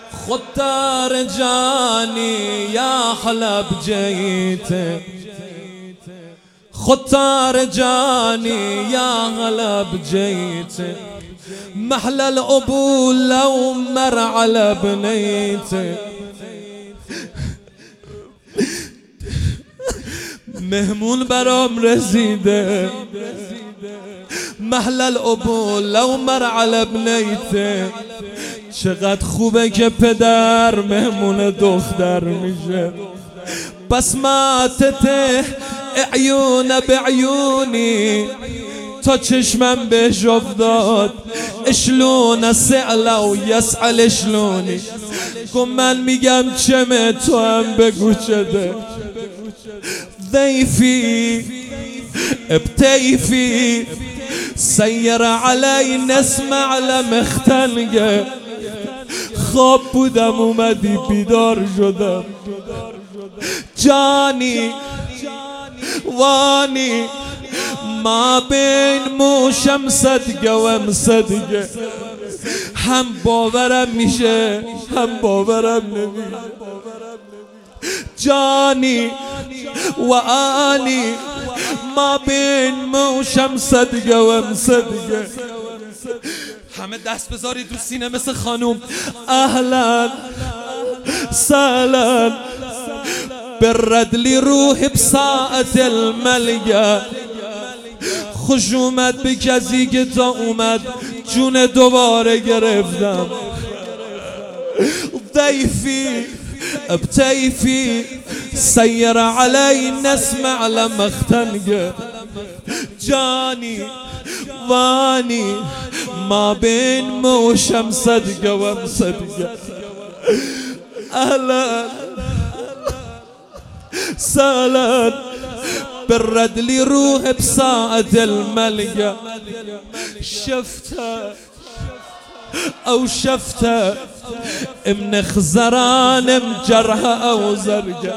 خطار جاني يا حلب جيت، خطار جاني يا حلب جيت، محلى الأبو لو مر على بنيته، مهمون برام رسیده، محلى الأبو لو مر على بنيته. چقدر خوبه که پدر مهمون دختر میشه. بسماتته عیون بعیونی، تا چشمم بهش افتاد اشلون سأله و یسأل اشلونی. گم من میگم چمه تو هم بگو چده. ضيفي بتيفي سير علي نسمع لمختنقه. خواب بودم اومدی بیدار شدم. جانی وانی ما بین موشم صدقه و مصدقه. هم باورم میشه هم باورم نمیشه. جانی و آنی ما بین موشم صدقه و مصدقه. همه دست بذارید رو سینه مثل خانوم. اهلا سهلا برد لی روح بساعت الملگه. خوش اومد به کسی که تا اومد جون دوباره گرفتم. ضيفي بتيفي سير علي نسمع لمختنقه. جاني واني ما بين موشم صدقه ومصدقه. اهلا سهلا برد لي روح بساعة الملقى. شفته او شفته من خزران مجرها او زرقه.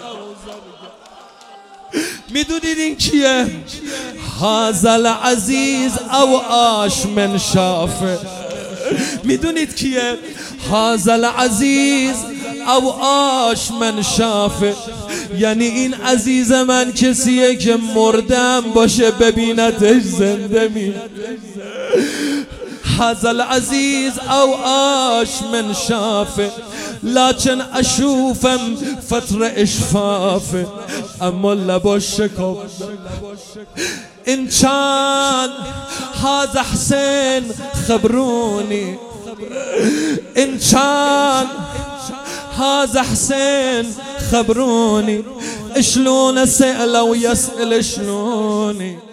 میدونید این کیه؟ هذا العزیز او آش من شافه. میدونید کیه؟ هذا العزیز او آش من شافه. یعنی این عزیز من کسیه که مردم باشه ببینتش زنده می. هذا العزيز او آش من شافه. لكن اشوفم فترة اشفافه اما لباش شکاف. ان كان هذا حسين خبروني. ان كان هذا حسين خبروني. شلون سأله ويسأل شلوني.